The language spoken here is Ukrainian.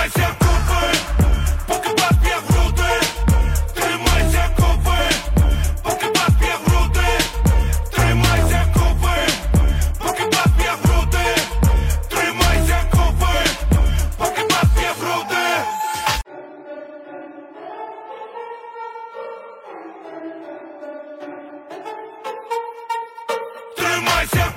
Тримайся купи, поки бас б'є в груди. Тримайся купи, поки бас б'є в груди. Тримайся купи, поки бас б'є в груди. Тримайся купи, поки бас б'є в груди. Тримайся.